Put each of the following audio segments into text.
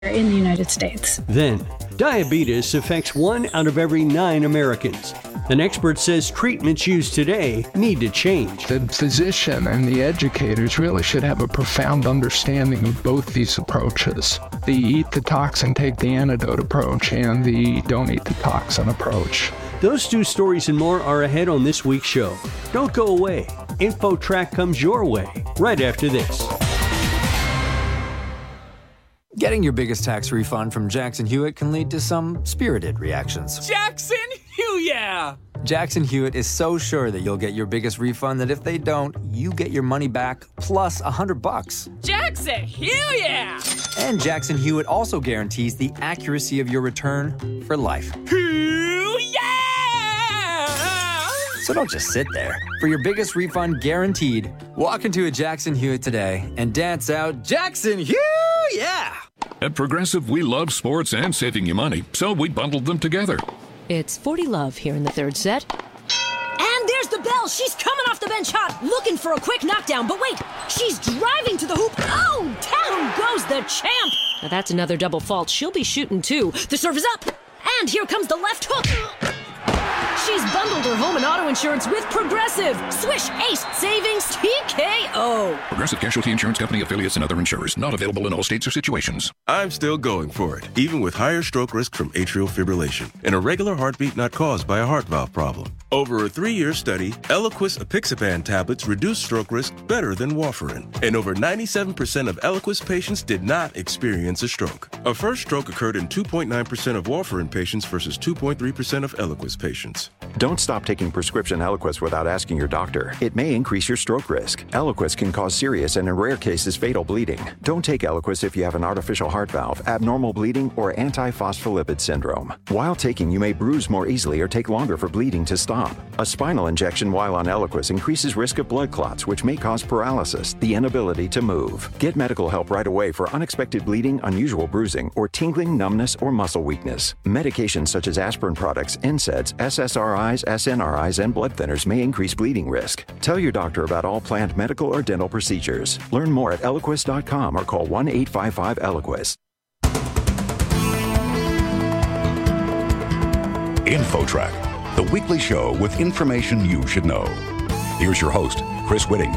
in the United States. Then, diabetes affects 1 out of every 9 Americans. An expert says treatments used today need to change. The physician and the educators really should have a profound understanding of both these approaches. The eat the toxin, take the antidote approach, and the don't eat the toxin approach. Those 2 stories and more are ahead on this week's show. Don't go away. InfoTrack comes your way right after this. Getting your biggest tax refund from Jackson Hewitt can lead to some spirited reactions. Jackson Hewitt! Jackson Hewitt is so sure that you'll get your biggest refund that if they don't, you get your money back plus $100. Jackson Hewitt! And Jackson Hewitt also guarantees the accuracy of your return for life. So don't just sit there. For your biggest refund guaranteed, walk into a Jackson Hewitt today and dance out Jackson Hewitt! Yeah! At Progressive, we love sports and saving you money, so we bundled them together. It's 40 love here in the third set. And there's the bell. She's coming off the bench hot, looking for a quick knockdown. But wait, she's driving to the hoop. Oh, down goes the champ. Now that's another double fault. She'll be shooting too. The serve is up. And here comes the left hook. She's bundled her home and auto insurance with Progressive. Swish, ace, savings, TKO. Progressive Casualty Insurance Company, affiliates, and other insurers. Not available in all states or situations. I'm still going for it, even with higher stroke risk from atrial fibrillation, an irregular heartbeat not caused by a heart valve problem. Over a 3-year study, Eliquis apixaban tablets reduce stroke risk better than warfarin, and over 97% of Eliquis patients did not experience a stroke. A first stroke occurred in 2.9% of warfarin patients versus 2.3% of Eliquis patients. Don't stop taking prescription Eliquis without asking your doctor. It may increase your stroke risk. Eliquis can cause serious and in rare cases fatal bleeding. Don't take Eliquis if you have an artificial heart valve, abnormal bleeding, or antiphospholipid syndrome. While taking, you may bruise more easily or take longer for bleeding to stop. A spinal injection while on Eliquis increases risk of blood clots, which may cause paralysis, the inability to move. Get medical help right away for unexpected bleeding, unusual bruising, or tingling, numbness, or muscle weakness. Medications such as aspirin products, NSAIDs, SSRIs, SNRIs, and blood thinners may increase bleeding risk. Tell your doctor about all planned medical or dental procedures. Learn more at Eliquis.com or call 1-855-ELIQUIS. InfoTrack, the weekly show with information you should know. Here's your host, Chris Whitting.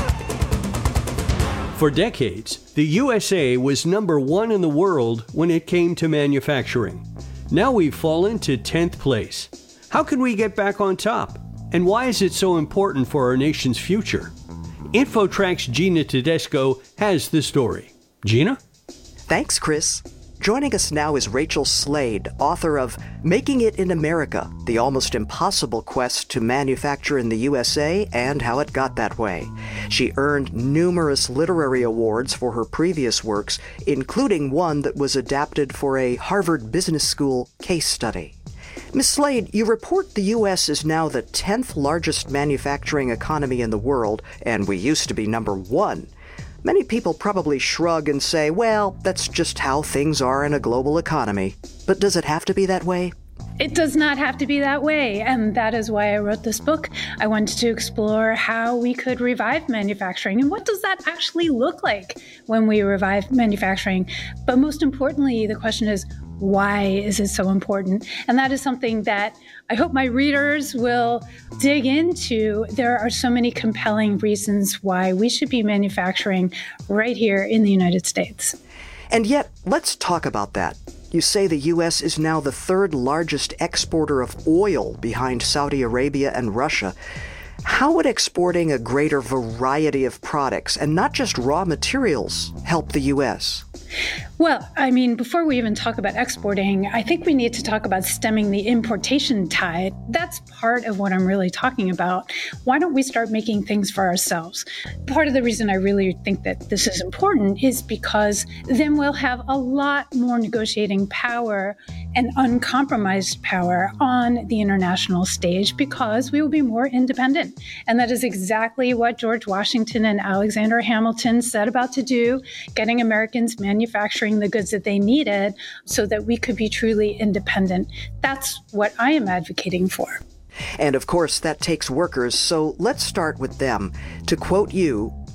For decades, the USA was number 1 in the world when it came to manufacturing. Now we've fallen to 10th place. How can we get back on top? And why is it so important for our nation's future? InfoTrack's Gina Tedesco has the story. Gina? Thanks, Chris. Joining us now is Rachel Slade, author of Making It in America, The Almost Impossible Quest to Manufacture in the USA and How It Got That Way. She earned numerous literary awards for her previous works, including one that was adapted for a Harvard Business School case study. Ms. Slade, you report the U.S. is now the 10th largest manufacturing economy in the world, and we used to be number 1. Many people probably shrug and say, well, that's just how things are in a global economy. But does it have to be that way? It does not have to be that way, and that is why I wrote this book. I wanted to explore how we could revive manufacturing, and what does that actually look like when we revive manufacturing? But most importantly, the question is, why is it so important? And that is something that I hope my readers will dig into. There are so many compelling reasons why we should be manufacturing right here in the United States. And yet, let's talk about that. You say the U.S. is now the 3rd largest exporter of oil behind Saudi Arabia and Russia. How would exporting a greater variety of products, and not just raw materials, help the U.S.? Well, I mean, before we even talk about exporting, I think we need to talk about stemming the importation tide. That's part of what I'm really talking about. Why don't we start making things for ourselves? Part of the reason I really think that this is important is because then we'll have a lot more negotiating power and uncompromised power on the international stage, because we will be more independent. And that is exactly what George Washington and Alexander Hamilton set about to do, getting Americans manufacturing the goods that they needed so that we could be truly independent. That's what I am advocating for. And of course, that takes workers, so let's start with them. To quote you,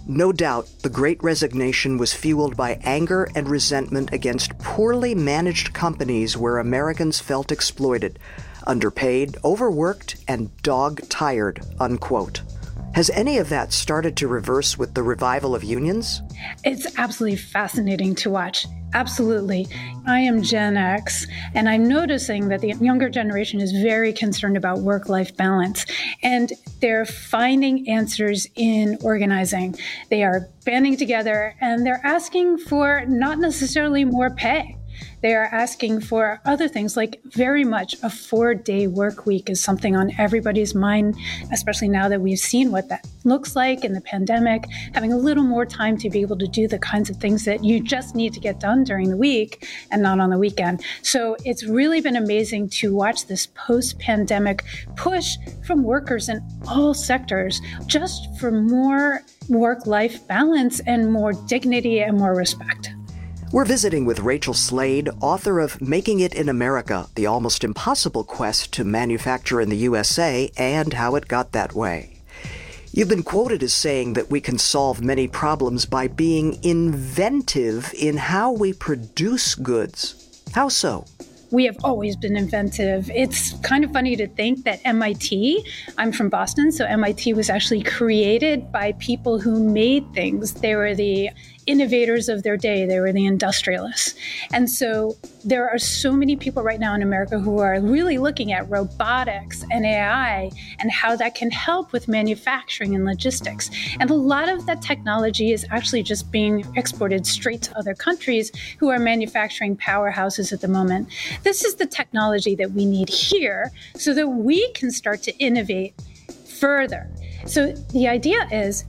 No doubt, the Great Resignation was fueled by anger and resentment against poorly managed companies where Americans felt exploited, underpaid, overworked, and dog-tired, unquote. Has any of that started to reverse with the revival of unions? It's absolutely fascinating to watch. Absolutely. I am Gen X, and I'm noticing that the younger generation is very concerned about work-life balance, and they're finding answers in organizing. They are banding together, and they're asking for not necessarily more pay. They are asking for other things, like very much a 4-day work week is something on everybody's mind, especially now that we've seen what that looks like in the pandemic, having a little more time to be able to do the kinds of things that you just need to get done during the week and not on the weekend. So it's really been amazing to watch this post-pandemic push from workers in all sectors just for more work-life balance and more dignity and more respect. We're visiting with Rachel Slade, author of Making It in America, The Almost Impossible Quest to Manufacture in the USA and How It Got That Way. You've been quoted as saying that we can solve many problems by being inventive in how we produce goods. How so? We have always been inventive. It's kind of funny to think that MIT, I'm from Boston, so MIT was actually created by people who made things. They were the innovators of their day. They were the industrialists. And so there are so many people right now in America who are really looking at robotics and AI and how that can help with manufacturing and logistics. And a lot of that technology is actually just being exported straight to other countries who are manufacturing powerhouses at the moment. This is the technology that we need here so that we can start to innovate further. So the idea is,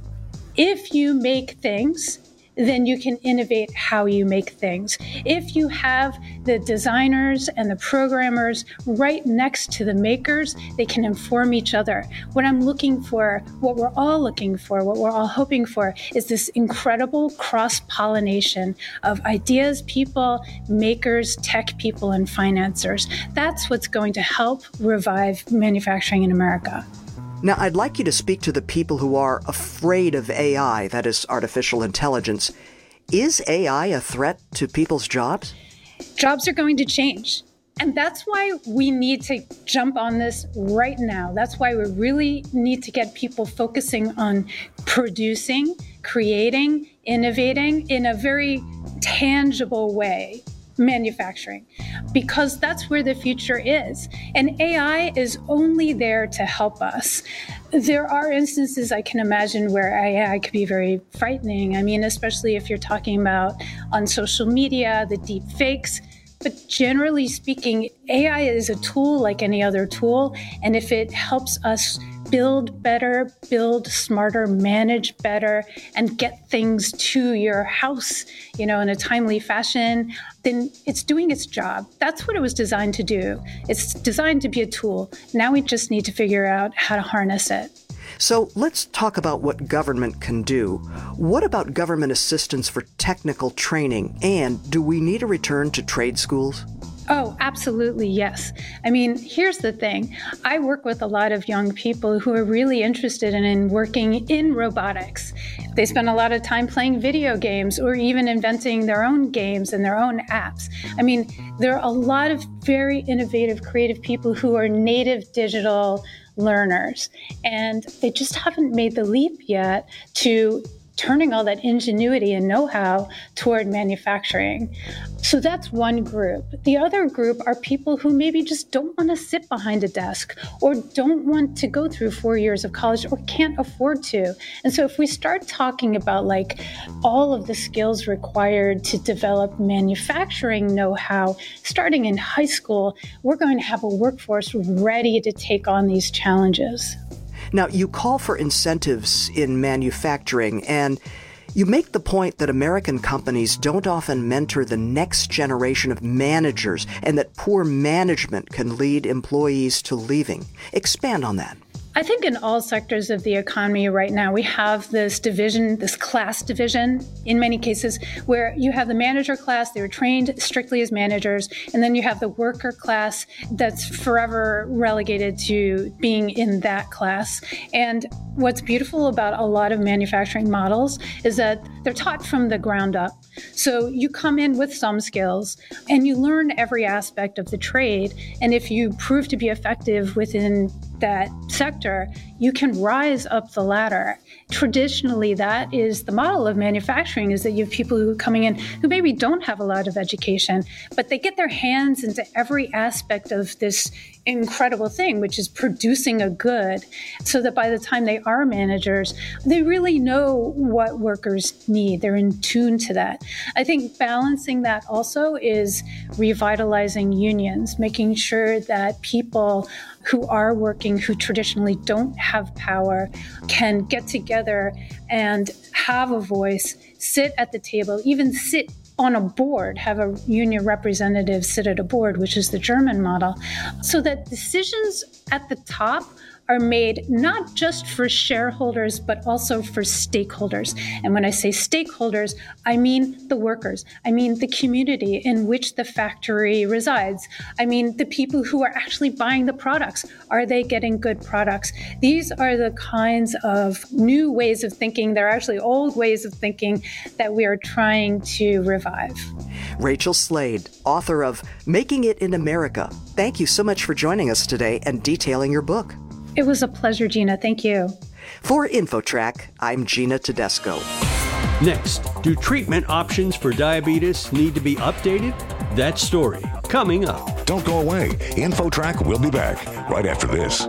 if you make things, then you can innovate how you make things. If you have the designers and the programmers right next to the makers, they can inform each other. What I'm looking for, what we're all looking for, what we're all hoping for is this incredible cross-pollination of ideas people, makers, tech people, and financiers. That's what's going to help revive manufacturing in America. Now, I'd like you to speak to the people who are afraid of AI, that is, artificial intelligence. Is AI a threat to people's jobs? Jobs are going to change. And that's why we need to jump on this right now. That's why we really need to get people focusing on producing, creating, innovating in a very tangible way. Manufacturing, because that's where the future is. And AI is only there to help us. There are instances I can imagine where AI could be very frightening. I mean, especially if you're talking about on social media, the deep fakes. But generally speaking, AI is a tool like any other tool. And if it helps us build better, build smarter, manage better, and get things to your house, in a timely fashion, then it's doing its job. That's what it was designed to do. It's designed to be a tool. Now we just need to figure out how to harness it. So let's talk about what government can do. What about government assistance for technical training? And do we need a return to trade schools? Oh, absolutely, yes. I mean, here's the thing. I work with a lot of young people who are really interested in working in robotics. They spend a lot of time playing video games or even inventing their own games and their own apps. I mean, there are a lot of very innovative, creative people who are native digital learners, and they just haven't made the leap yet to turning all that ingenuity and know-how toward manufacturing. So that's one group. The other group are people who maybe just don't want to sit behind a desk or don't want to go through 4 years of college or can't afford to. And so if we start talking about like all of the skills required to develop manufacturing know-how, starting in high school, we're going to have a workforce ready to take on these challenges. Now, you call for incentives in manufacturing, and you make the point that American companies don't often mentor the next generation of managers and that poor management can lead employees to leaving. Expand on that. I think in all sectors of the economy right now, we have this division, this class division, in many cases, where you have the manager class, they were trained strictly as managers, and then you have the worker class that's forever relegated to being in that class. And what's beautiful about a lot of manufacturing models is that they're taught from the ground up. So you come in with some skills and you learn every aspect of the trade. And if you prove to be effective within that sector, you can rise up the ladder. Traditionally, that is the model of manufacturing, is that you have people who are coming in who maybe don't have a lot of education, but they get their hands into every aspect of this incredible thing, which is producing a good, so that by the time they are managers, they really know what workers need. They're in tune to that. I think balancing that also is revitalizing unions, making sure that people who are working, who traditionally don't have power, can get together and have a voice, sit at the table, even sit on a board, have a union representative sit at a board, which is the German model, so that decisions at the top are made not just for shareholders, but also for stakeholders. And when I say stakeholders, I mean the workers. I mean the community in which the factory resides. I mean the people who are actually buying the products. Are they getting good products? These are the kinds of new ways of thinking. They're actually old ways of thinking that we are trying to revive. Rachel Slade, author of Making It in America. Thank you so much for joining us today and detailing your book. It was a pleasure, Gina. Thank you. For InfoTrack, I'm Gina Tedesco. Next, do treatment options for diabetes need to be updated? That story coming up. Don't go away. InfoTrack will be back right after this.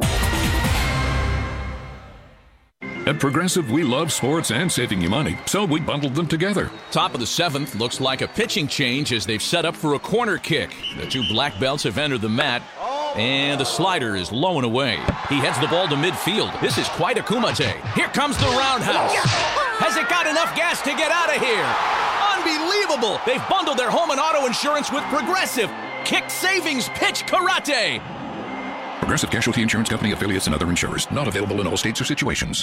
At Progressive, we love sports and saving you money, so we bundled them together. Top of the seventh looks like a pitching change as they've set up for a corner kick. The two black belts have entered the mat, and the slider is low and away. He heads the ball to midfield. This is quite a kumite. Here comes the roundhouse. Has it got enough gas to get out of here? Unbelievable! They've bundled their home and auto insurance with Progressive. Kick savings pitch karate. Progressive Casualty Insurance Company, affiliates, and other insurers. Not available in all states or situations.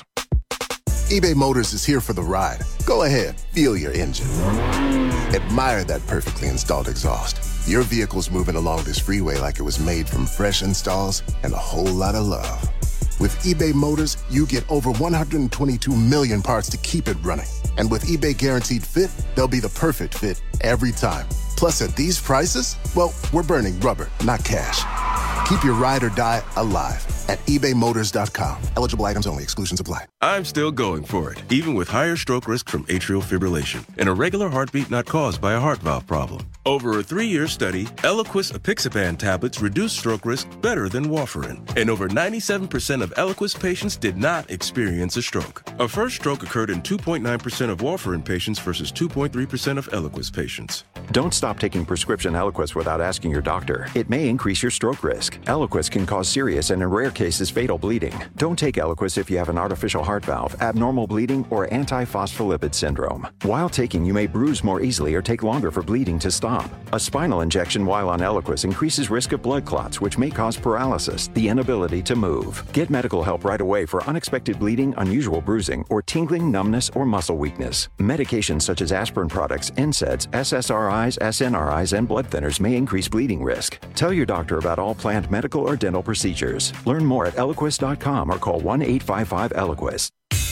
eBay Motors is here for the ride. Go ahead, feel your engine. Admire that perfectly installed exhaust. Your vehicle's moving along this freeway like it was made from fresh installs and a whole lot of love. With eBay Motors, you get over 122 million parts to keep it running. And with eBay Guaranteed Fit, they'll be the perfect fit every time. Plus, at these prices, well, we're burning rubber, not cash. Keep your ride or die alive at ebaymotors.com. Eligible items only. Exclusions apply. I'm still going for it, even with higher stroke risk from atrial fibrillation and a regular heartbeat not caused by a heart valve problem. Over a 3-year study, Eliquis apixaban tablets reduced stroke risk better than warfarin. And over 97% of Eliquis patients did not experience a stroke. A first stroke occurred in 2.9% of warfarin patients versus 2.3% of Eliquis patients. Don't stop taking prescription Eliquis without asking your doctor. It may increase your stroke risk. Eliquis can cause serious and in rare cases fatal bleeding. Don't take Eliquis if you have an artificial heart valve, abnormal bleeding, or antiphospholipid syndrome. While taking, you may bruise more easily or take longer for bleeding to stop. A spinal injection while on Eliquis increases risk of blood clots, which may cause paralysis, the inability to move. Get medical help right away for unexpected bleeding, unusual bruising, or tingling, numbness, or muscle weakness. Medications such as aspirin products, NSAIDs, SSRIs, SNRIs, and blood thinners may increase bleeding risk. Tell your doctor about all planned medical or dental procedures. Learn more at Eliquis.com or call 1-855-ELIQUIS.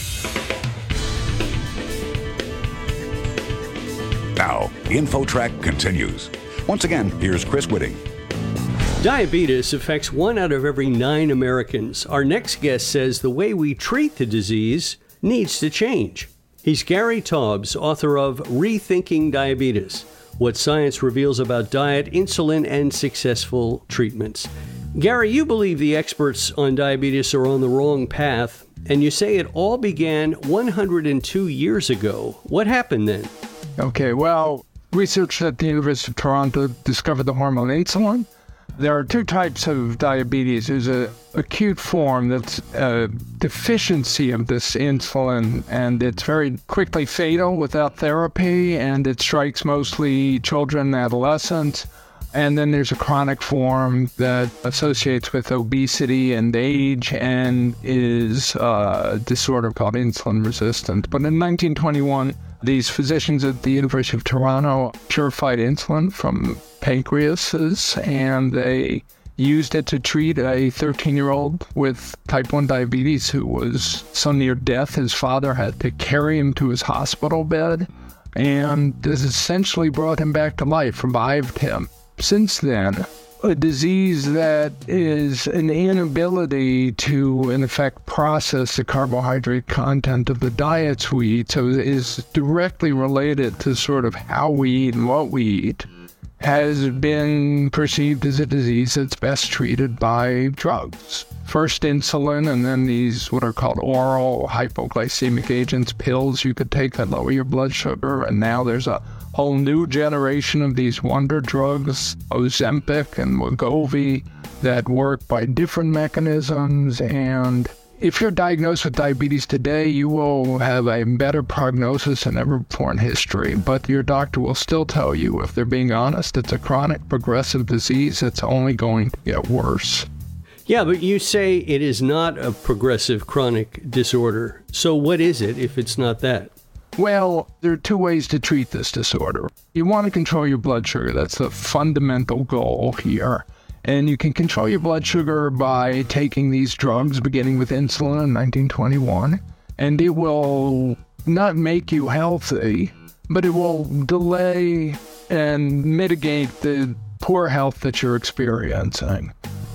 Now, InfoTrack continues. Once again, here's Chris Whitting. Diabetes affects 1 out of every 9 Americans. Our next guest says the way we treat the disease needs to change. He's Gary Taubes, author of Rethinking Diabetes: What Science Reveals About Diet, Insulin, and Successful Treatments. Gary, you believe the experts on diabetes are on the wrong path, and you say it all began 102 years ago. What happened then? Okay, well, research at the University of Toronto discovered the hormone insulin. There are 2 types of diabetes. There's an acute form that's a deficiency of this insulin, and it's very quickly fatal without therapy, and it strikes mostly children and adolescents. And then there's a chronic form that associates with obesity and age and is a disorder called insulin resistant. But in 1921, these physicians at the University of Toronto purified insulin from pancreases, and they used it to treat a 13-year-old with type 1 diabetes who was so near death his father had to carry him to his hospital bed, and this essentially brought him back to life, revived him. Since then, a disease that is an inability to, in effect, process the carbohydrate content of the diets we eat, so is directly related to sort of how we eat and what we eat, has been perceived as a disease that's best treated by drugs. First insulin, and then these what are called oral hypoglycemic agents, pills you could take that lower your blood sugar, and now there's a whole new generation of these wonder drugs, Ozempic and Wegovy, that work by different mechanisms. And if you're diagnosed with diabetes today, you will have a better prognosis than ever before in history. But your doctor will still tell you, if they're being honest, it's a chronic progressive disease that's only going to get worse. Yeah, but you say it is not a progressive chronic disorder. So what is it if it's not that? Well, there are two ways to treat this disorder. You want to control your blood sugar. That's the fundamental goal here. And you can control your blood sugar by taking these drugs, beginning with insulin in 1921. And it will not make you healthy, but it will delay and mitigate the poor health that you're experiencing.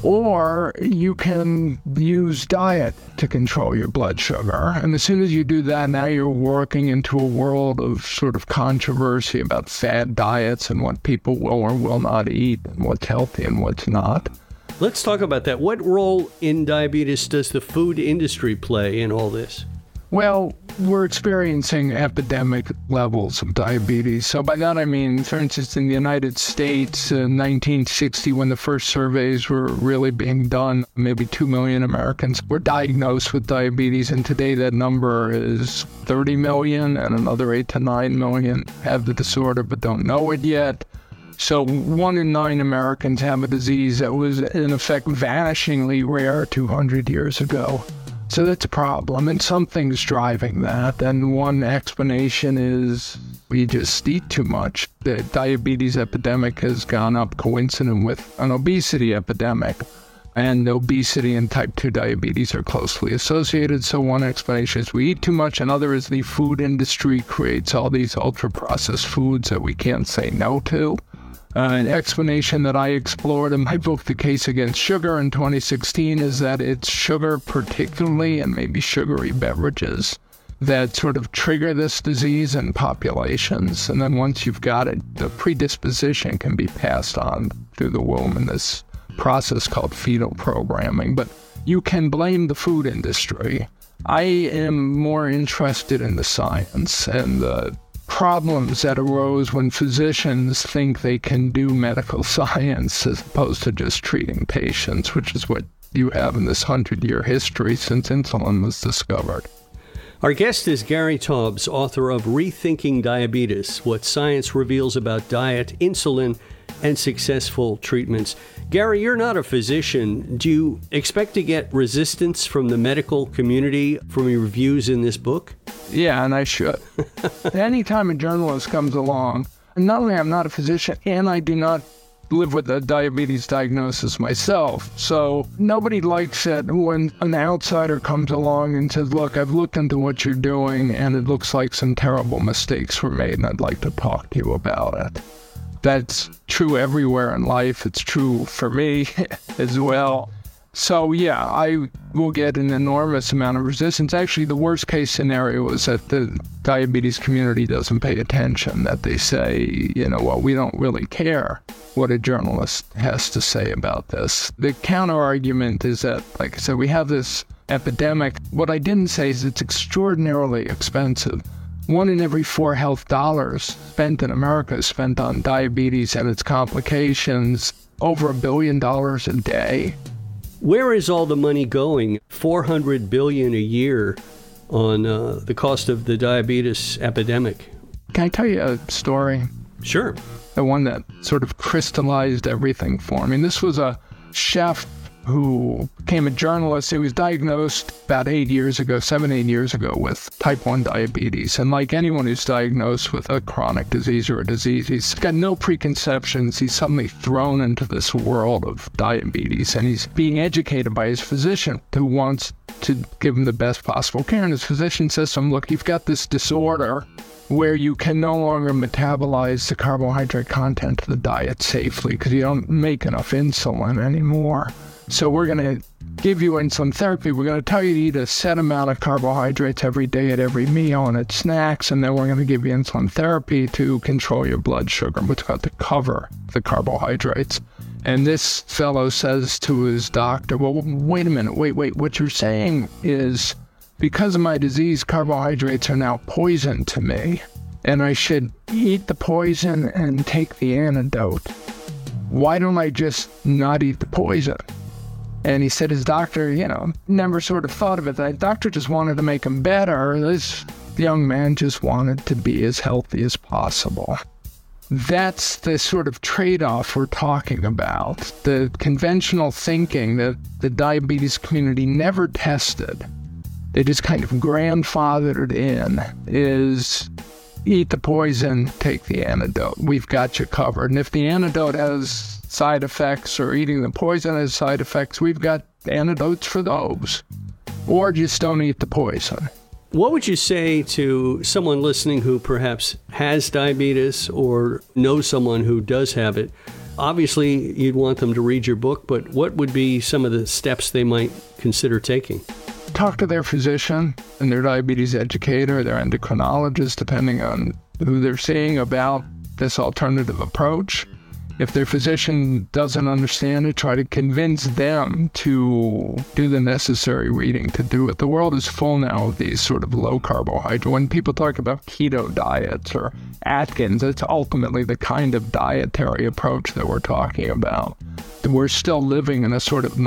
Or you can use diet to control your blood sugar. And as soon as you do that, now you're working into a world of sort of controversy about fad diets and what people will or will not eat and what's healthy and what's not. Let's talk about that. What role in diabetes does the food industry play in all this? Well, we're experiencing epidemic levels of diabetes. So by that I mean, for instance, in the United States in 1960, when the first surveys were really being done, maybe 2 million Americans were diagnosed with diabetes. And today that number is 30 million, and another 8 to 9 million have the disorder but don't know it yet. So 1 in 9 Americans have a disease that was, in effect, vanishingly rare 200 years ago. So that's a problem, and something's driving that. And one explanation is we just eat too much. The diabetes epidemic has gone up coincident with an obesity epidemic. And obesity and type 2 diabetes are closely associated. So one explanation is we eat too much. Another is the food industry creates all these ultra-processed foods that we can't say no to. An explanation that I explored in my book, The Case Against Sugar, in 2016, is that it's sugar particularly, and maybe sugary beverages, that sort of trigger this disease in populations. And then once you've got it, the predisposition can be passed on through the womb in this process called fetal programming. But you can blame the food industry. I am more interested in the science and the problems that arose when physicians think they can do medical science as opposed to just treating patients, which is what you have in this 100-year history since insulin was discovered. Our guest is Gary Taubes, author of Rethinking Diabetes, What Science Reveals About Diet, Insulin, and Successful Treatments. Gary, you're not a physician. Do you expect to get resistance from the medical community from your reviews in this book? Yeah, and I should. Anytime a journalist comes along, not only I'm not a physician, and I do not live with a diabetes diagnosis myself, so nobody likes it when an outsider comes along and says, look, I've looked into what you're doing, and it looks like some terrible mistakes were made, and I'd like to talk to you about it. That's true everywhere in life. It's true for me as well. So yeah, I will get an enormous amount of resistance. Actually, the worst case scenario is that the diabetes community doesn't pay attention, that they say, you know, well, we don't really care what a journalist has to say about this. The counter argument is that, like I said, we have this epidemic. What I didn't say is it's extraordinarily expensive. 1 in every 4 health dollars spent in America is spent on diabetes and its complications, over $1 billion a day. Where is all the money going? $400 billion a year on the cost of the diabetes epidemic. Can I tell you a story? Sure. The one that sort of crystallized everything for me. And this was a chef who became a journalist. He was diagnosed about 7, 8 years ago with type 1 diabetes. And like anyone who's diagnosed with a chronic disease or a disease, he's got no preconceptions. He's suddenly thrown into this world of diabetes, and he's being educated by his physician who wants to give him the best possible care. And his physician says to him, look, you've got this disorder where you can no longer metabolize the carbohydrate content of the diet safely because you don't make enough insulin anymore. So we're going to give you insulin therapy. We're going to tell you to eat a set amount of carbohydrates every day at every meal and at snacks, and then we're going to give you insulin therapy to control your blood sugar, which got to cover the carbohydrates. And this fellow says to his doctor, well, wait a minute, wait, what you're saying is because of my disease, carbohydrates are now poison to me, and I should eat the poison and take the antidote. Why don't I just not eat the poison? And he said his doctor, never sort of thought of it. The doctor just wanted to make him better. This young man just wanted to be as healthy as possible. That's the sort of trade-off we're talking about. The conventional thinking that the diabetes community never tested, they just kind of grandfathered in, is eat the poison, take the antidote. We've got you covered. And if the antidote has side effects or eating the poison has side effects, we've got antidotes for those. Or just don't eat the poison. What would you say to someone listening who perhaps has diabetes or knows someone who does have it? Obviously, you'd want them to read your book, but what would be some of the steps they might consider taking? Talk to their physician and their diabetes educator, their endocrinologist, depending on who they're seeing, about this alternative approach. If their physician doesn't understand it, try to convince them to do the necessary reading to do it. The world is full now of these sort of low carbohydrate. When people talk about keto diets or Atkins, it's ultimately the kind of dietary approach that we're talking about. We're still living in a sort of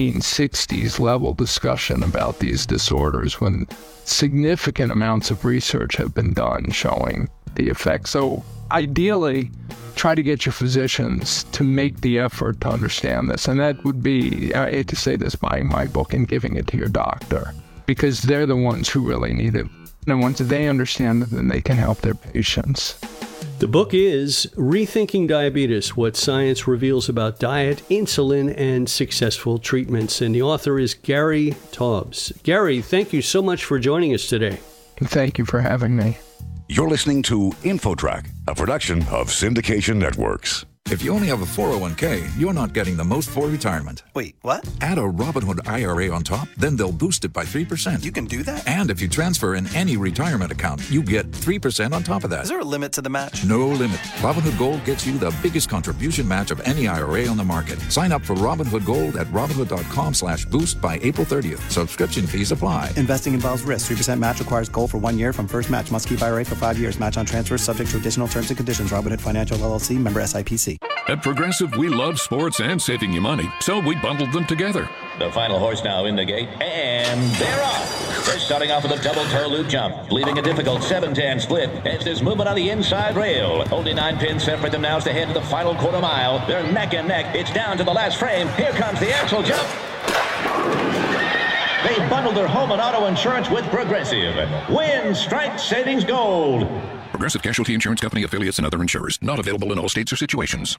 1960s level discussion about these disorders when significant amounts of research have been done showing the effects. So ideally, try to get your physicians to make the effort to understand this. And that would be, I hate to say this, buying my book and giving it to your doctor, because they're the ones who really need it. And once they understand it, then they can help their patients. The book is Rethinking Diabetes, What Science Reveals About Diet, Insulin, and Successful Treatments. And the author is Gary Taubes. Gary, thank you so much for joining us today. Thank you for having me. You're listening to InfoTrack, a production of Syndication Networks. If you only have a 401k, you're not getting the most for retirement. Wait, what? Add a Robinhood IRA on top, then they'll boost it by 3%. You can do that? And if you transfer in any retirement account, you get 3% on top of that. Is there a limit to the match? No limit. Robinhood Gold gets you the biggest contribution match of any IRA on the market. Sign up for Robinhood Gold at Robinhood.com/boost by April 30th. Subscription fees apply. Investing involves risk. 3% match requires gold for 1 year from first match. Must keep IRA for 5 years. Match on transfers subject to additional terms and conditions. Robinhood Financial LLC, member SIPC. At Progressive, we love sports and saving you money, so we bundled them together. The final horse now in the gate, and they're off. They're starting off with a double toe loop jump, leaving a difficult 7-10 split as there's movement on the inside rail. Only 9 pins separate them now as they head to the final quarter mile. They're neck and neck. It's down to the last frame. Here comes the axle jump. They bundled their home and auto insurance with Progressive. Win, strike, savings, gold. Progressive Casualty Insurance Company, affiliates, and other insurers. Not available in all states or situations.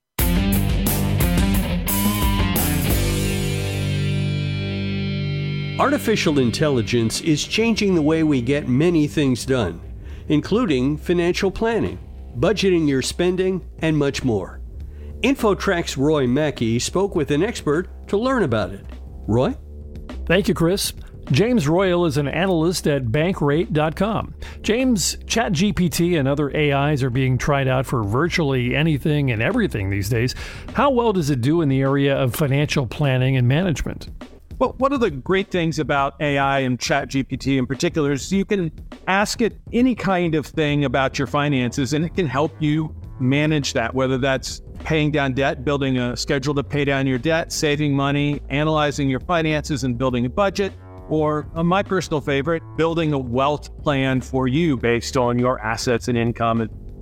Artificial intelligence is changing the way we get many things done, including financial planning, budgeting your spending, and much more. InfoTrack's Roy Mackey spoke with an expert to learn about it. Roy? Thank you, Chris. James Royal is an analyst at Bankrate.com. James, ChatGPT and other AIs are being tried out for virtually anything and everything these days. How well does it do in the area of financial planning and management? Well, one of the great things about AI and ChatGPT in particular is you can ask it any kind of thing about your finances, and it can help you manage that, whether that's paying down debt, building a schedule to pay down your debt, saving money, analyzing your finances and building a budget, or my personal favorite, building a wealth plan for you based on your assets and income and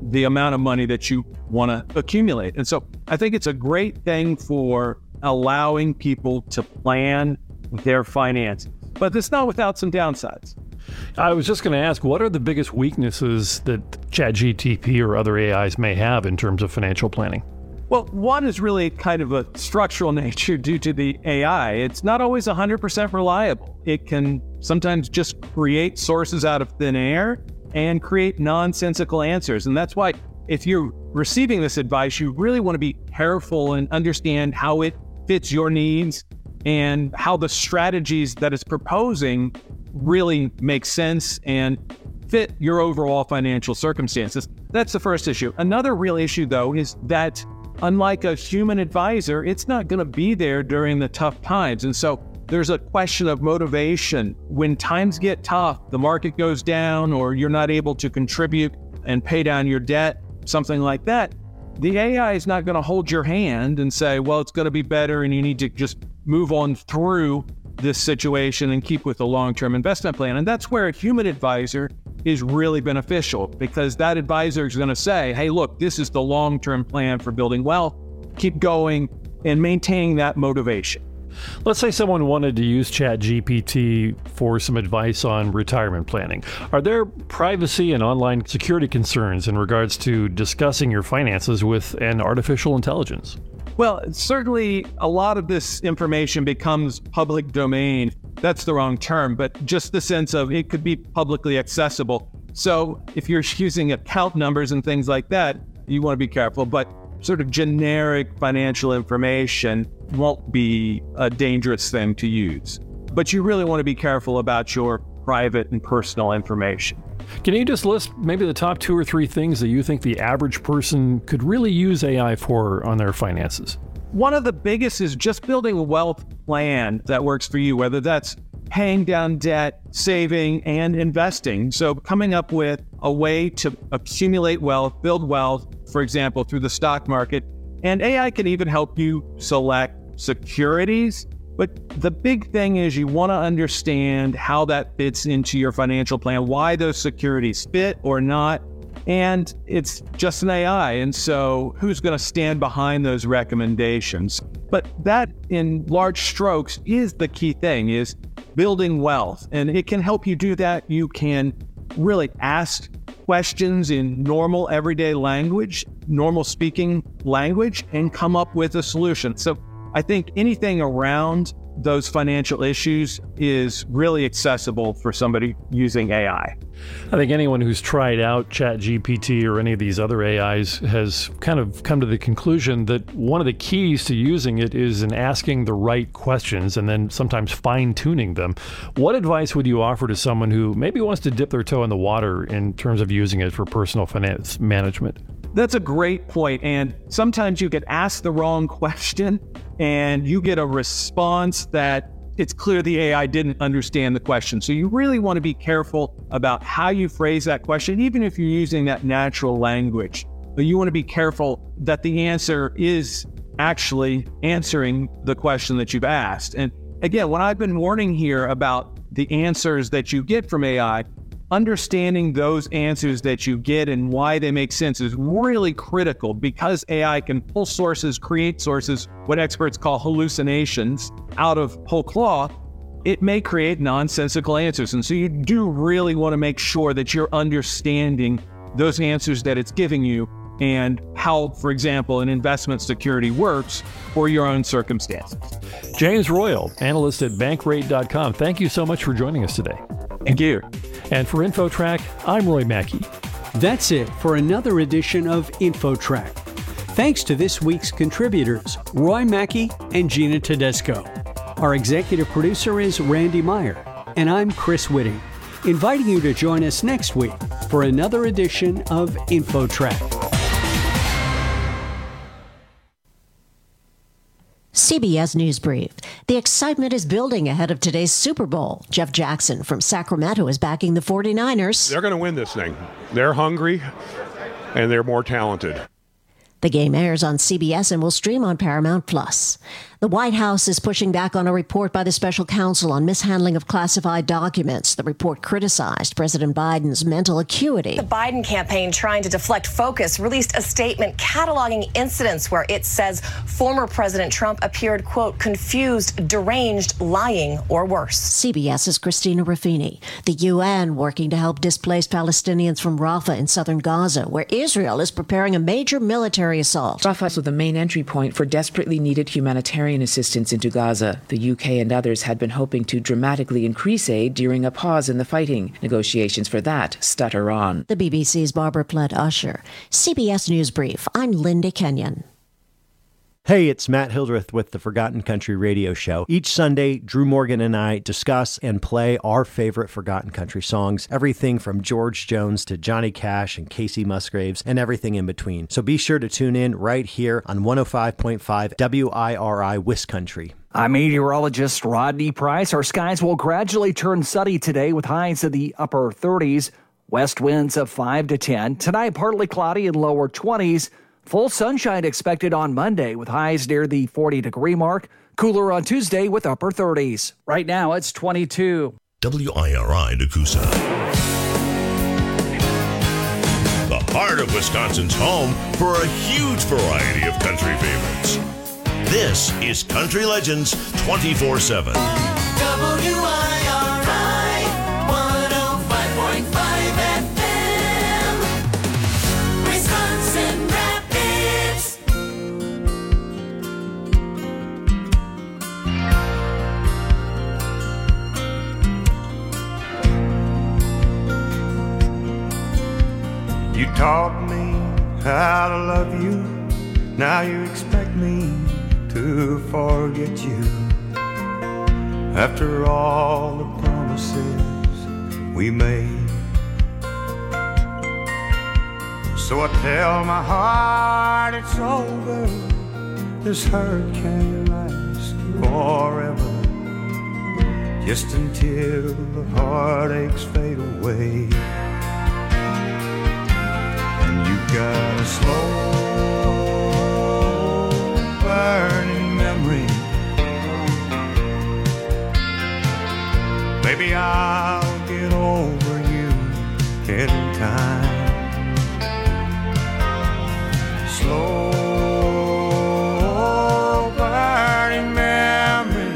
the amount of money that you want to accumulate. And so I think it's a great thing for allowing people to plan their finances. But it's not without some downsides. I was just going to ask, what are the biggest weaknesses that ChatGPT or other AIs may have in terms of financial planning? Well, one is really kind of a structural nature due to the AI. It's not always 100% reliable. It can sometimes just create sources out of thin air and create nonsensical answers. And that's why if you're receiving this advice, you really want to be careful and understand how it fits your needs and how the strategies that it's proposing really make sense and fit your overall financial circumstances. That's the first issue. Another real issue, though, is that unlike a human advisor, it's not going to be there during the tough times. And so there's a question of motivation. When times get tough, the market goes down, or you're not able to contribute and pay down your debt, something like that, the AI is not going to hold your hand and say, well, it's going to be better and you need to just move on through this situation and keep with the long-term investment plan. And that's where a human advisor is really beneficial, because that advisor is going to say, hey, look, this is the long-term plan for building wealth. Keep going and maintaining that motivation. Let's say someone wanted to use ChatGPT for some advice on retirement planning. Are there privacy and online security concerns in regards to discussing your finances with an artificial intelligence? Well, certainly a lot of this information becomes public domain. That's the wrong term, but just the sense of it could be publicly accessible. So if you're using account numbers and things like that, you want to be careful. But sort of generic financial information won't be a dangerous thing to use. But you really want to be careful about your private and personal information. Can you just list maybe the top 2 or 3 things that you think the average person could really use AI for on their finances? One of the biggest is just building a wealth plan that works for you, whether that's paying down debt, saving, and investing. So coming up with a way to accumulate wealth, build wealth, for example, through the stock market. And AI can even help you select securities. But the big thing is you want to understand how that fits into your financial plan, why those securities fit or not. And it's just an AI. And so who's going to stand behind those recommendations? But that, in large strokes, is the key thing, is building wealth. And it can help you do that. You can really ask questions in normal everyday language, normal speaking language, and come up with a solution. So I think anything around those financial issues is really accessible for somebody using AI. I think anyone who's tried out ChatGPT or any of these other AIs has kind of come to the conclusion that one of the keys to using it is in asking the right questions and then sometimes fine-tuning them. What advice would you offer to someone who maybe wants to dip their toe in the water in terms of using it for personal finance management? That's a great point. And sometimes you get asked the wrong question and you get a response that it's clear the AI didn't understand the question. So you really want to be careful about how you phrase that question, even if you're using that natural language. But you want to be careful that the answer is actually answering the question that you've asked. And again, when I've been warning here about the answers that you get from AI, understanding those answers that you get and why they make sense is really critical, because AI can pull sources, create sources, what experts call hallucinations, out of whole cloth. It may create nonsensical answers. And so you do really want to make sure that you're understanding those answers that it's giving you and how, for example, an investment security works for your own circumstances. James Royal, analyst at Bankrate.com. Thank you so much for joining us today. Thank you. And for InfoTrack, I'm Roy Mackey. That's it for another edition of InfoTrack. Thanks to this week's contributors, Roy Mackey and Gina Tedesco. Our executive producer is Randy Meyer, and I'm Chris Whitting, inviting you to join us next week for another edition of InfoTrack. CBS News Brief. The excitement is building ahead of today's Super Bowl. Jeff Jackson from Sacramento is backing the 49ers. They're going to win this thing. They're hungry, and they're more talented. The game airs on CBS and will stream on Paramount+. The White House is pushing back on a report by the special counsel on mishandling of classified documents. The report criticized President Biden's mental acuity. The Biden campaign, trying to deflect focus, released a statement cataloging incidents where it says former President Trump appeared, quote, confused, deranged, lying, or worse. CBS's Christina Ruffini. The UN working to help displaced Palestinians from Rafah in southern Gaza, where Israel is preparing a major military assault. Rafah is the main entry point for desperately needed humanitarian assistance into Gaza. The UK and others had been hoping to dramatically increase aid during a pause in the fighting. Negotiations for that stutter on. The BBC's Barbara Plett-Usher. CBS News Brief. I'm Linda Kenyon. Hey, it's Matt Hildreth with the Forgotten Country Radio Show. Each Sunday, Drew Morgan and I discuss and play our favorite Forgotten Country songs, everything from George Jones to Johnny Cash and Casey Musgraves and everything in between. So be sure to tune in right here on 105.5 WIRI Wiscountry. I'm meteorologist Rodney Price. Our skies will gradually turn sunny today with highs in the upper 30s, west winds of 5 to 10. Tonight, partly cloudy and lower 20s. Full sunshine expected on Monday with highs near the 40-degree mark. Cooler on Tuesday with upper 30s. Right now, it's 22. WIRI Nakusa. The heart of Wisconsin's home for a huge variety of country favorites. This is Country Legends 24/7. WIRI 105.5 FM. Wisconsin Rapids. You taught me how to love you. Now you expect me to forget you. After all the promises we made. So I tell my heart it's over. This hurt can't last forever. Just until the heartaches fade away. And you got a slow burning memory. Maybe I'll get over you in time. Slow burning memory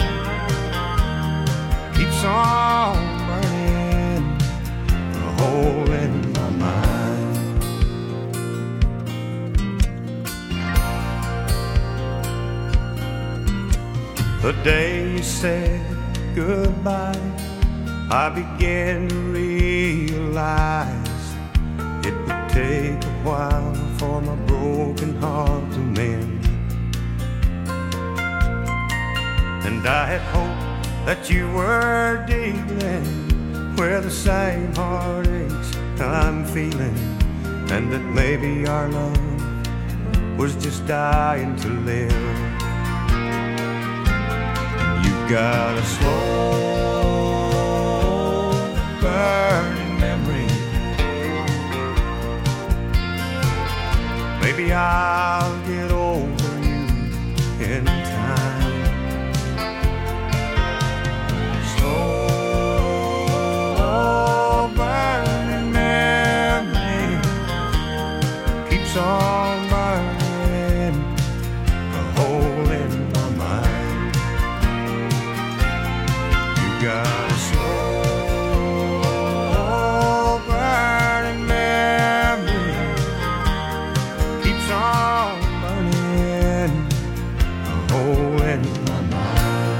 keeps on burning a hole in my mind. The day you said goodbye, I began to realize it would take a while for my broken heart to mend. And I had hoped that you were dealing with the same heartaches I'm feeling, and that maybe our love was just dying to live. You got a slow burning memory. Maybe I'll get over you in time. Slow burning memory keeps on burning a hole in my mind. You got a slow burning memory keeps on burning a hole in my mind.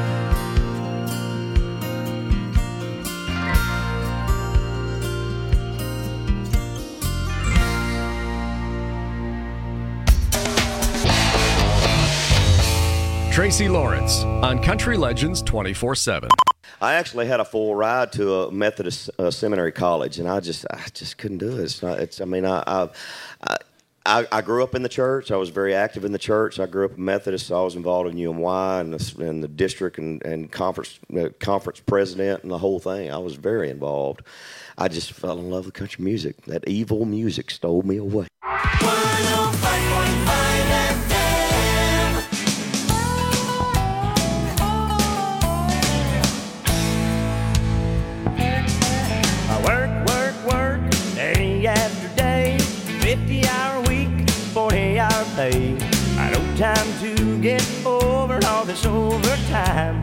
Tracy Lawrence on Country Legends 24/7. I actually had a full ride to a Methodist seminary college, and I just couldn't do it. It's not. It's. I mean, I grew up in the church. I was very active in the church. I grew up a Methodist, so I was involved in UMY and the district and conference president and the whole thing. I was very involved. I just fell in love with country music. That evil music stole me away. 105.5 over all this overtime.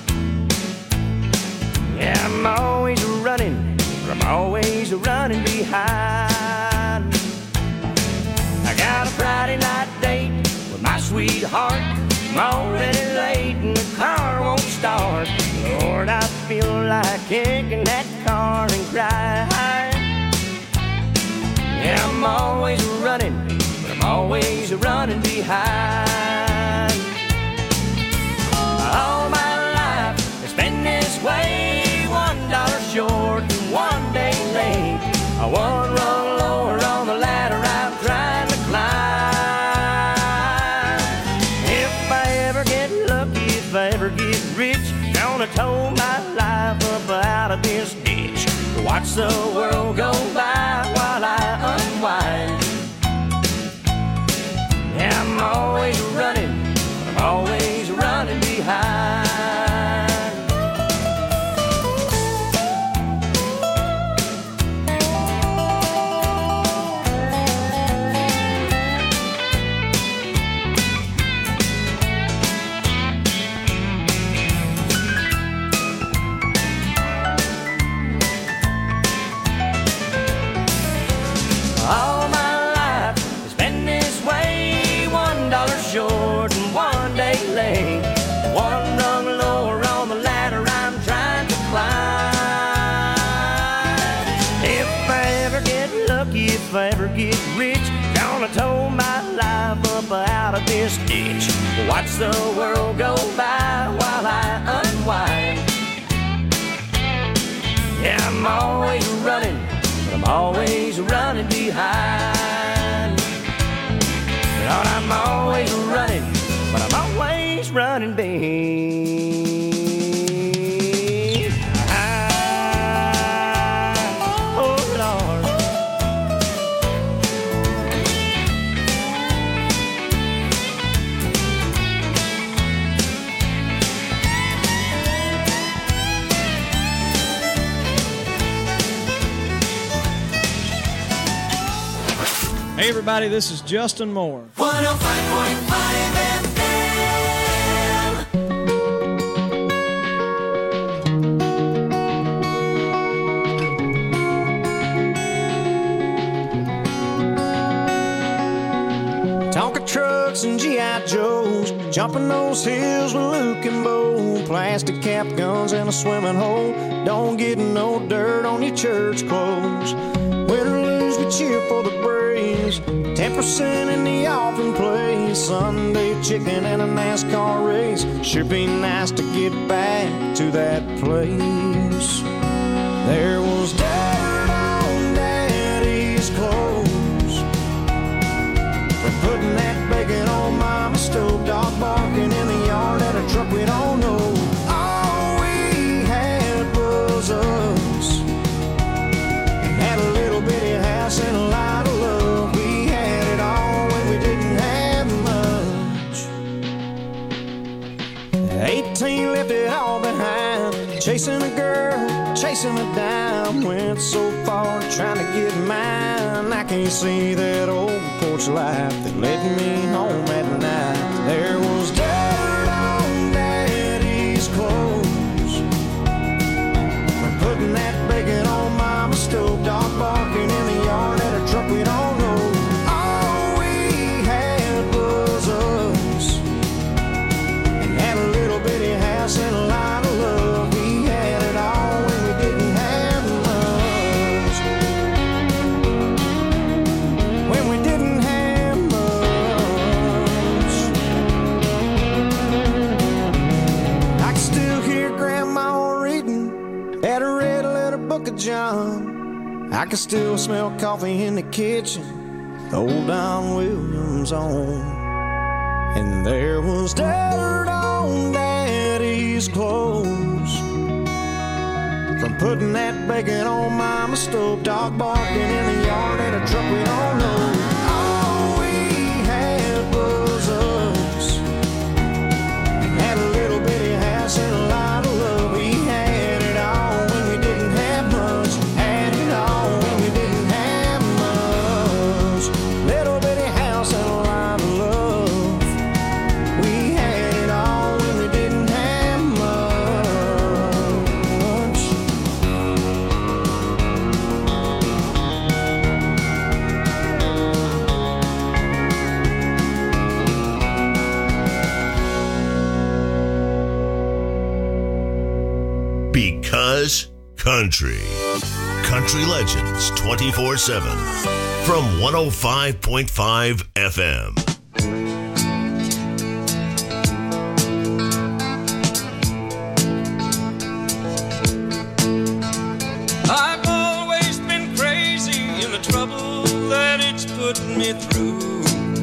Yeah, I'm always running, but I'm always running behind. I got a Friday night date with my sweetheart. I'm already late and the car won't start. Lord, I feel like kicking that car and crying. Yeah, I'm always running, but I'm always running behind. All my life it's been this way, $1 short and 1 day late. I one rung lower on the ladder I'm trying to climb. If I ever get lucky, if I ever get rich, gonna tow my life up out of this ditch. Watch the world go by while I unwind. Yeah, I'm always running, but I'm always running behind. All my life it's been this way, $1 short and 1 day late. One rung lower on the ladder I'm trying to climb. If I ever get lucky, if I ever get rich, gonna tow my life up out of this ditch. Watch the world go by while I unwind. Yeah, I'm always running, but I'm always running behind. Lord, I'm always running, but I'm always running behind. Oh, Lord. Hey everybody, this is Justin Moore. 105.5 Tonka trucks and G.I. Joes, jumping those hills with Luke and Bo. Plastic cap guns and a swimming hole. Don't get no dirt on your church clothes. Win or lose, we cheer for the Braves. 10% in the offering place. Sunday chicken and a NASCAR race. Sure be nice to get back to that place. There was dirt on Daddy's clothes for putting that bacon on Mama's stove. Dog barking in the yard at a truck we don't know. All we had was us. Had a little bitty house and a lot of love. We had it all when we didn't have much. 18 left it all behind. Chasing a girl, chasing a dime. Went so far trying to get mine. I can't see that old porch light that led me home at night. There was dirt on Daddy's clothes for putting that bacon on Mama's stove. Dog barking in the yard at a truck we don't know. All we had was us, and had a little bitty house and a lot of love. We had it all when we didn't have much. When we didn't have much. I can still hear Grandma reading at a red letter book of John. I can still smell coffee in the kitchen, old Don Williams on. And there was dirt on Daddy's clothes from putting that bacon on Mama's stove. Dog barking in the yard at a truck we don't know. All we had was us. Had a little bitty house and a lot of love. We had it all when we didn't have much. Had it all when we didn't have much. Little bitty house and a lot of love. We had Because country. Country Legends 24/7 from 105.5 FM. I've always been crazy in the trouble that it's put me through.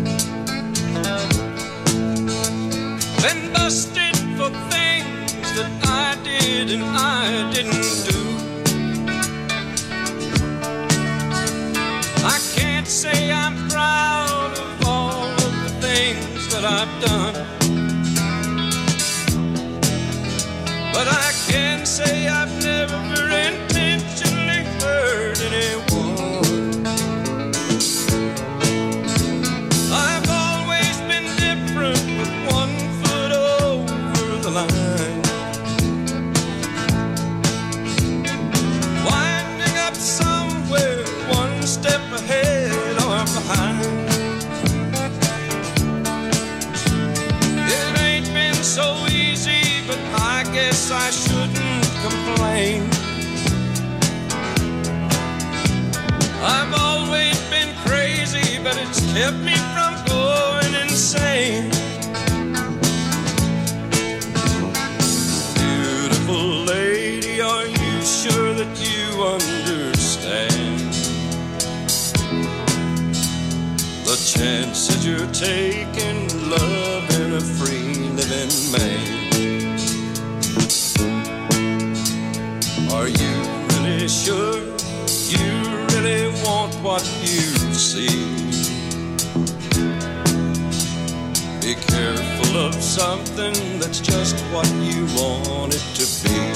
Been busted for things that I did and I didn't do. I can't say I'm proud of all of the things that I've done, but I can say I've never intentionally hurt anyone. I've always been different with 1 foot over the line, winding up somewhere 1 step ahead or behind. It ain't been so easy, but I guess I shouldn't complain. I've always been crazy, but it's kept me from going insane. Beautiful lady, are you sure that you understand the chances you're taking, loving a free living man? Are you really sure you really want what you see? Be careful of something that's just what you want it to be.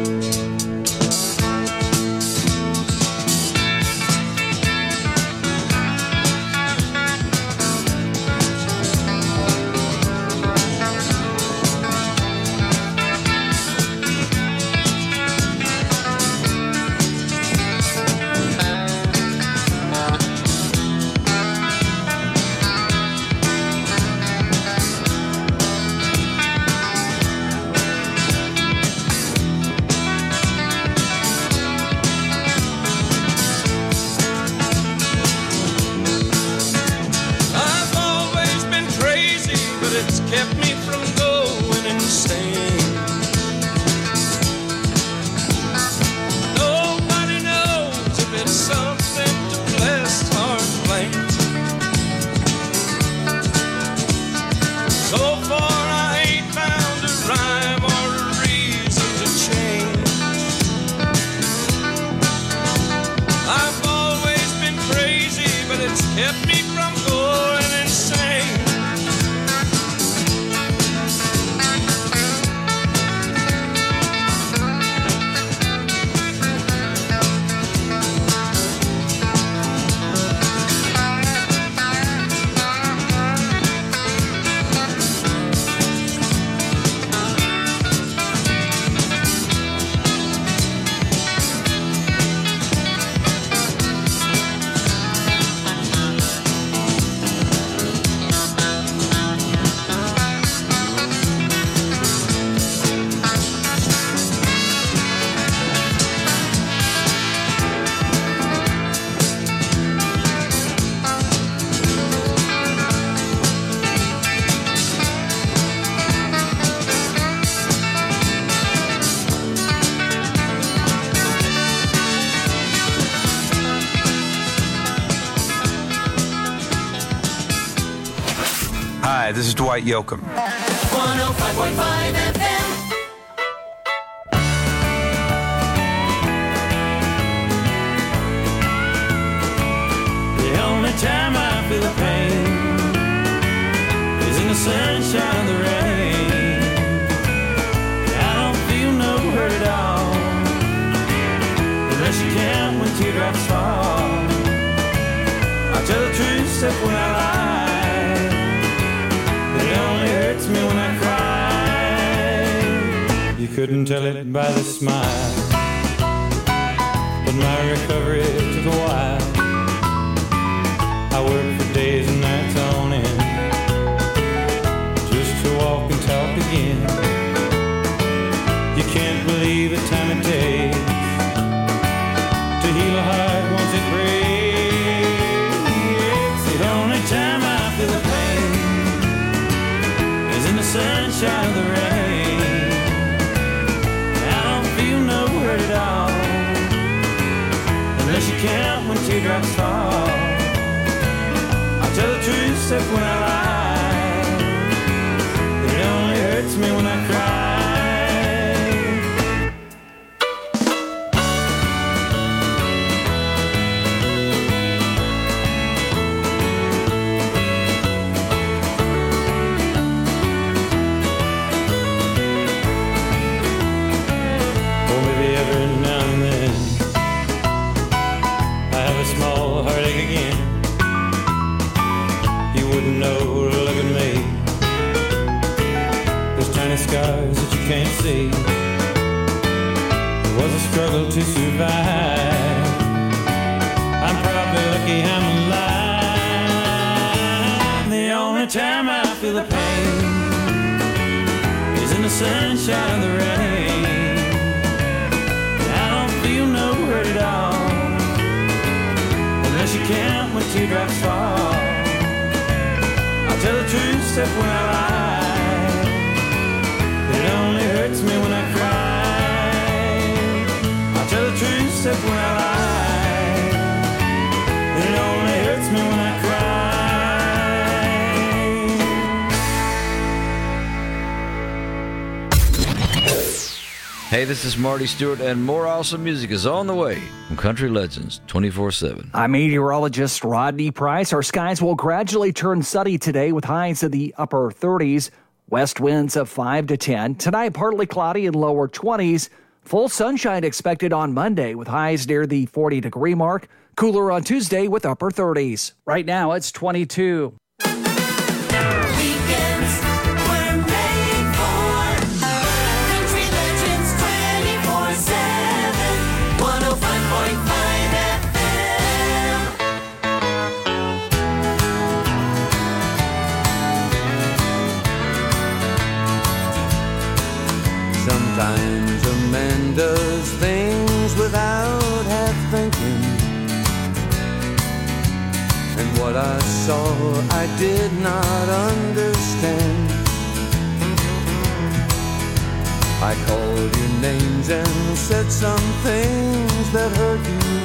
Hi, this is Dwight Yoakam. 105.5 FM. The only time I feel the pain is in the sunshine or the rain. I don't feel no hurt at all, unless you count when teardrops fall. I'll tell the truth except when I lie. It only hurts me when I cry. You couldn't tell it by the smile, but my recovery took a while. I worked for days and nights on end, just to walk and talk again. You can't believe the time can't when teardrops fall. I tell the truth except when I lie. It only hurts me when I cry. Scars that you can't see. It was a struggle to survive. I'm probably lucky I'm alive. The only time I feel the pain is in the sunshine of the rain. I don't feel no hurt at all, unless you count when teardrops fall. I'll tell the truth except when I lie. It only hurts me when I cry. I'll tell the truth except when I lie. It only hurts me when I cry. Hey, this is Marty Stewart, and more awesome music is on the way from Country Legends 24/7. I'm meteorologist Rodney Price. Our skies will gradually turn sunny today with highs in the upper 30s. West winds of 5 to 10. Tonight, partly cloudy and lower 20s. Full sunshine expected on Monday with highs near the 40-degree mark. Cooler on Tuesday with upper 30s. Right now, it's 22. Weekends were made for Country Legends 24/7, 105.5 FM. Sometimes a man does things without half thinking, and what I saw I did not understand. I called your names and said some things that hurt you,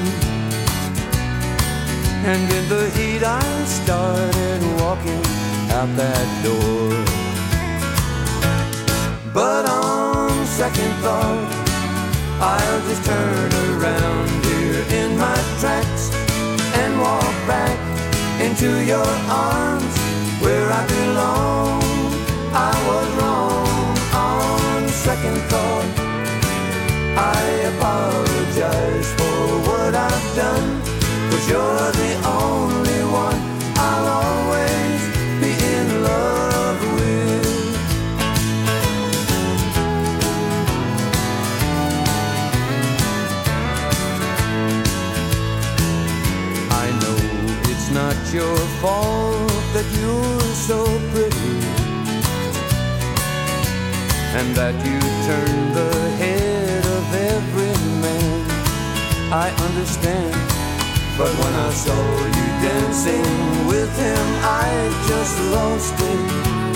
and in the heat I started walking out that door. But on second thought, I'll just turn around here in my tracks and walk back into your arms where I belong. I was wrong on second thought. I apologize for what I've done, 'cause you're the only one I'll always be in love with. Not your fault that you're so pretty, and that you turn the head of every man. I understand, but when I saw you dancing with him, I just lost it.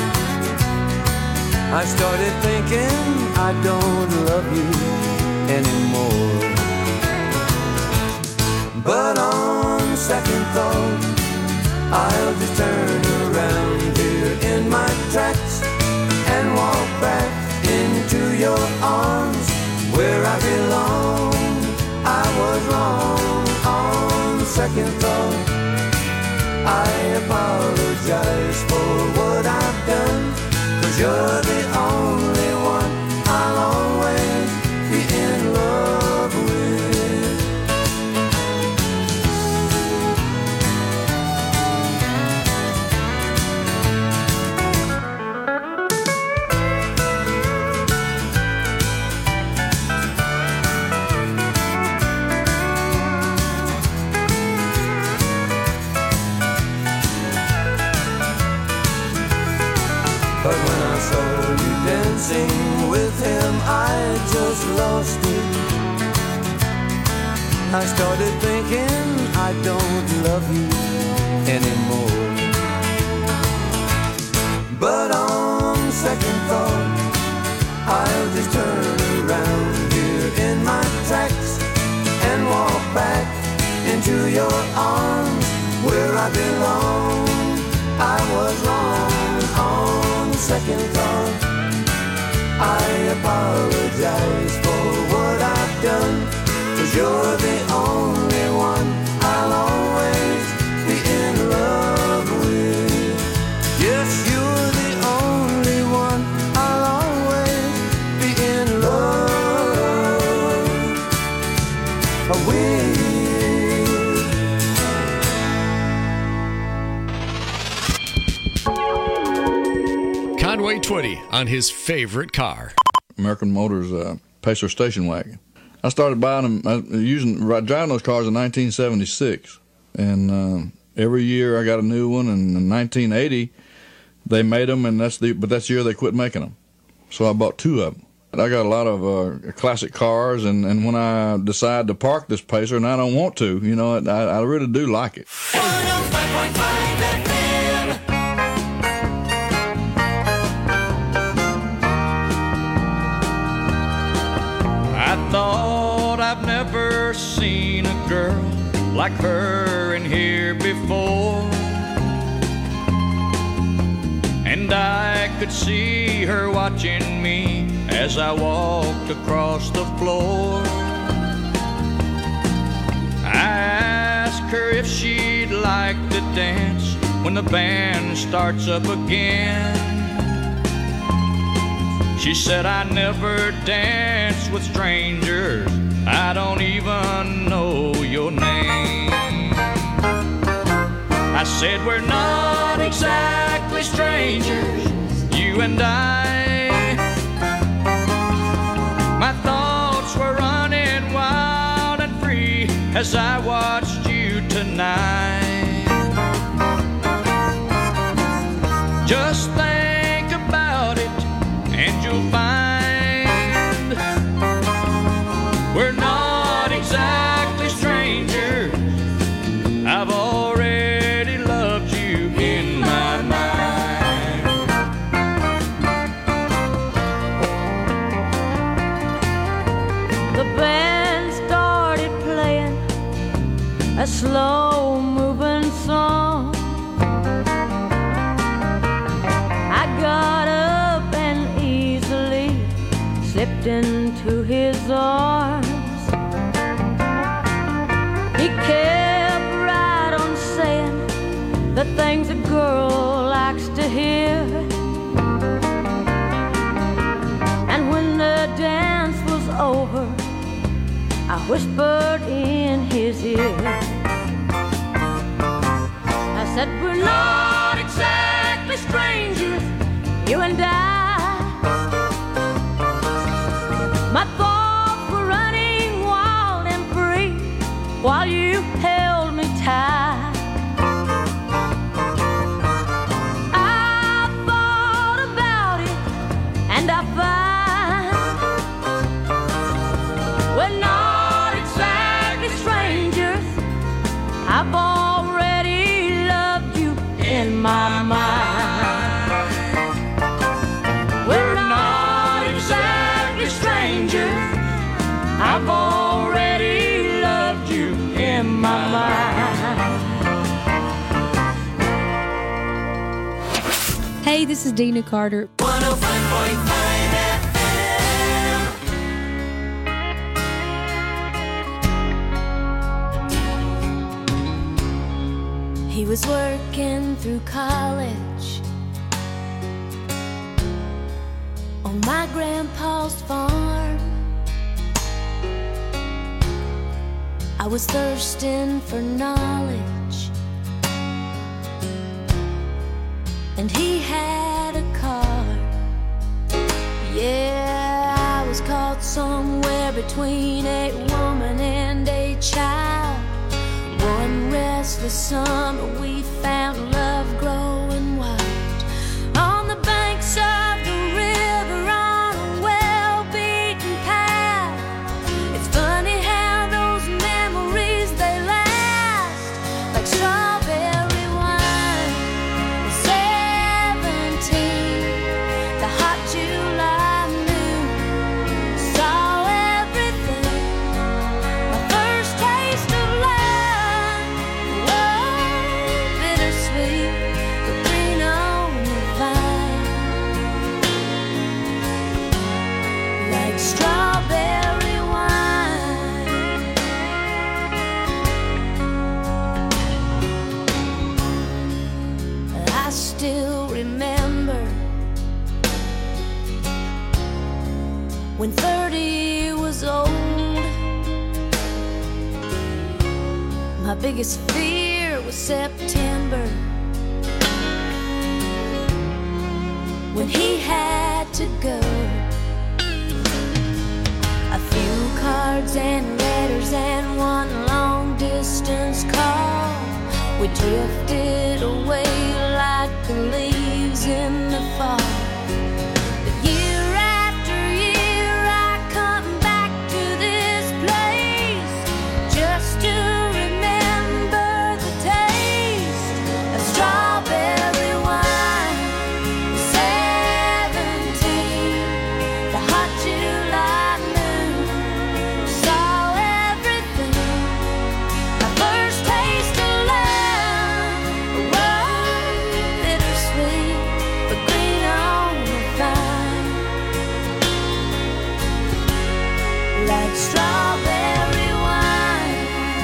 I started thinking I don't love you anymore. But on second thought, I'll just turn around here in my tracks and walk back into your arms where I belong. I was wrong on second thought. I apologize for what I've done, 'cause you're the only one I'll always be in love with. But when I saw you dancing with him, I just lost it. I started thinking I don't love you anymore. But on second thought, I'll just turn around here in my tracks and walk back Twitty on his favorite car. American Motors Pacer station wagon. I started buying them, driving those cars in 1976, and every year I got a new one. And in 1980, they made them, and that's the year they quit making them. So I bought 2 of them. I got a lot of classic cars, and when I decide to park this Pacer, and I don't want to, I really do like it. 105.5 FM. I thought I've never seen a girl like her in here before, and I could see her watching me as I walked across the floor. I asked her if she'd like to dance when the band starts up again. She said, I never dance with strangers, I don't even know your name. I said, we're not exactly strangers, you and I. My thoughts were running wild and free as I watched you tonight. Just think about it and you'll find we're not exactly strangers. I've already loved you in my mind. The band started playing a slow-moving song. I got up and easily slipped into his arms. He kept right on saying the things a girl likes to hear. And when the dance was over, I whispered in his ear. I said, we're not exactly strangers, you and I. My thoughts were running wild and free while you held me tight. I thought about it and I find we're not exactly strangers. I've already loved you in my mind. We're not exactly strangers. I've already loved you in my mind. Hey, this is Dina Carter. 105.5 FM. He was working through college on my grandpa's farm. I was thirsting for knowledge, and he had a car. Yeah, I was caught somewhere between a woman and a child. One restless summer we found love growing wild on the banks of the river on a well-beaten path. It's funny how those memories, they last like strawberry wine. 17, the hot July noon, saw everything. My first taste of love, bittersweet, the green on the vine, like strawberry wine. I still remember when 30 was old. My biggest fear was September, when he had to go. A few cards and letters and one long distance call. We drifted away like the leaves in the fall. But year after year I come back to this place just to remember the taste of strawberry wine. 17, the hot July moon, saw everything. My first taste of love, bittersweet, but green on the vine, like strawberry wine.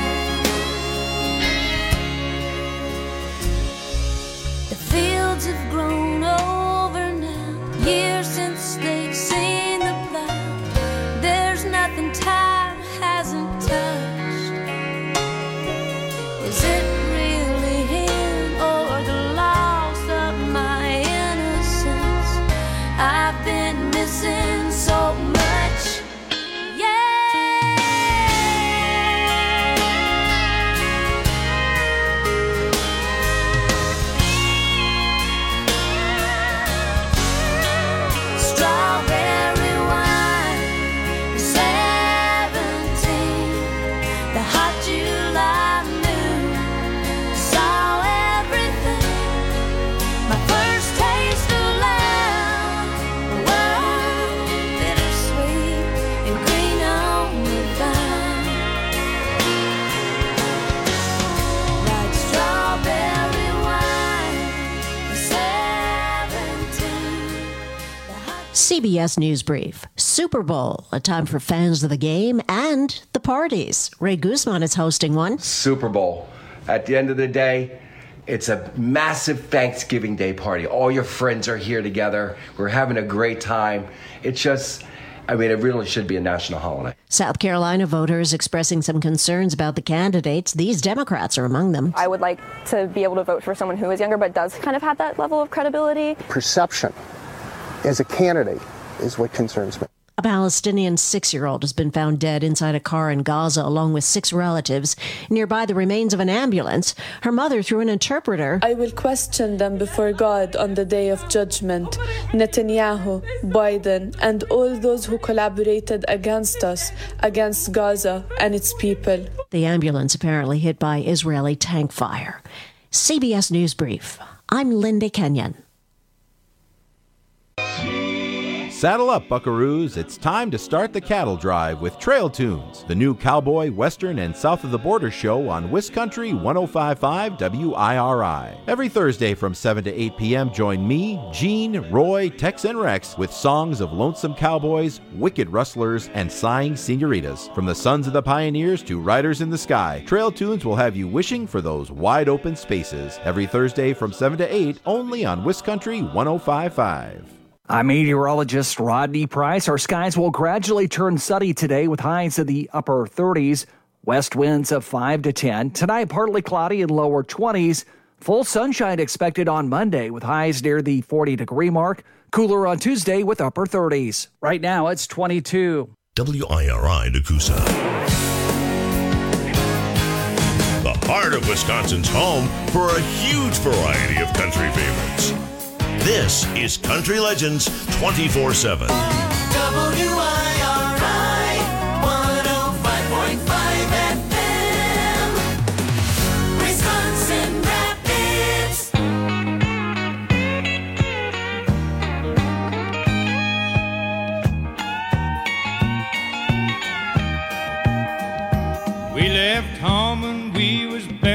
The fields have grown over now, years since they've seen the plow. There's nothing time hasn't touched. Is it really him or the loss of my innocence? I've been missing so much. Strawberry wine, 17, the hot July moon, saw everything. My first taste of love, bittersweet and green on the vine, like strawberry wine, 17. CBS News Brief. Super Bowl, a time for fans of the game and the parties. Ray Guzman is hosting one. Super Bowl. At the end of the day, it's a massive Thanksgiving Day party. All your friends are here together. We're having a great time. It's just, it really should be a national holiday. South Carolina voters expressing some concerns about the candidates. These Democrats are among them. I would like to be able to vote for someone who is younger but does kind of have that level of credibility. Perception as a candidate is what concerns me. A Palestinian 6-year-old has been found dead inside a car in Gaza along with 6 relatives. Nearby, the remains of an ambulance. Her mother, through an interpreter, I will question them before God on the day of judgment. Netanyahu, Biden, and all those who collaborated against us, against Gaza and its people. The ambulance apparently hit by Israeli tank fire. CBS News Brief. I'm Linda Kenyon. Saddle up, buckaroos. It's time to start the cattle drive with Trail Tunes, the new cowboy, western, and south of the border show on Wiscountry 105.5 WIRI. Every Thursday from 7 to 8 p.m., join me, Gene, Roy, Tex, and Rex with songs of lonesome cowboys, wicked rustlers, and sighing senoritas. From the sons of the pioneers to riders in the sky, Trail Tunes will have you wishing for those wide open spaces. Every Thursday from 7 to 8, only on Wiscountry 105.5. I'm meteorologist Rodney Price. Our skies will gradually turn sunny today with highs in the upper 30s, west winds of 5 to 10. Tonight, partly cloudy and lower 20s. Full sunshine expected on Monday with highs near the 40-degree mark. Cooler on Tuesday with upper 30s. Right now, it's 22. WIRI Nakusa. The heart of Wisconsin's home for a huge variety of country favorites. This is Country Legends 24/7. WIRI 105.5 FM, Wisconsin Rapids. We left home and we